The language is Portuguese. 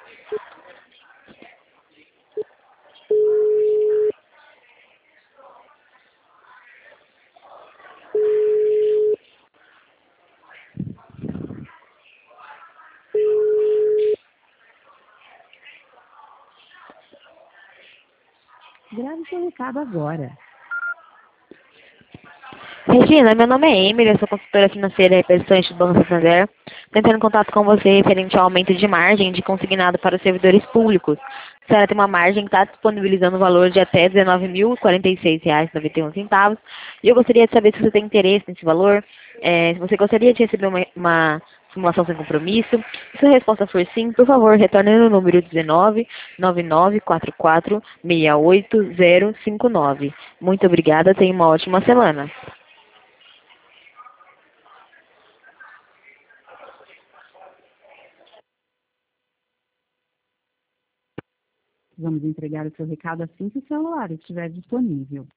Grave seu recado agora. Regina, meu nome é Emily, eu sou consultora financeira e representante do Banco Santander. Estou entrando em contato com você referente ao aumento de margem de consignado para os servidores públicos. A senhora tem uma margem que está disponibilizando o valor de até R$ 19.046,91. E eu gostaria de saber se você tem interesse nesse valor, se você gostaria de receber uma simulação sem compromisso. Se a resposta for sim, por favor, retorne no número 1999446859. Muito obrigada, tenha uma ótima semana. Vamos entregar o seu recado assim que o celular estiver disponível.